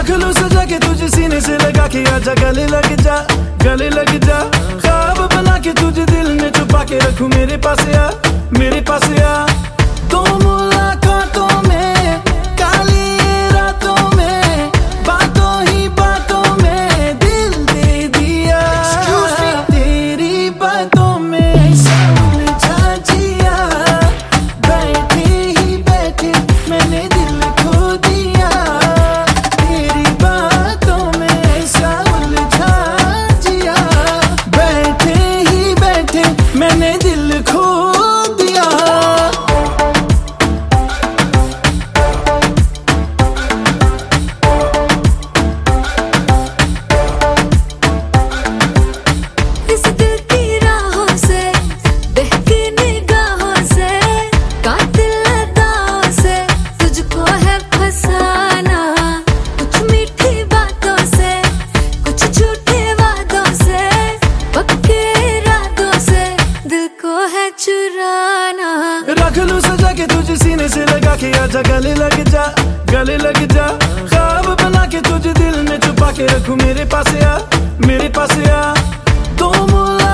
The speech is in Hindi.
रख लूं सजा के तुझे सीने से लगा के, आजा गले लग जा, गले लग जा। ख्वाब बना के तुझे दिल में छुपा के रखूं, मेरे पास आ, मेरे पास आ। तो मुलाकातों में, काली रातों में, बातों ही बातों में दिल दे दिया। तेरी बातों में उलझा जिया, बैठे ही बैठे मैंने दिल खो दिया। तेरी बातों में ऐसा उलझा जिया, बैठे ही बैठे मैंने दिल खो दिया। इस दिल की राहों से, बहकी निगाहों से, कातिल अदाओं से तुझको है फसाना। कुछ मीठी बातों से, कुछ झूठे वादों से, पक्के इरादों से दिल को है चुराना। रख लूं सजा के तुझे सीने से लगा के, आजा गले लग जा, गले लग जा। ख्वाब बना के तुझे दिल में छुपा के रखूं, मेरे पास आ, मेरे पास आ। तो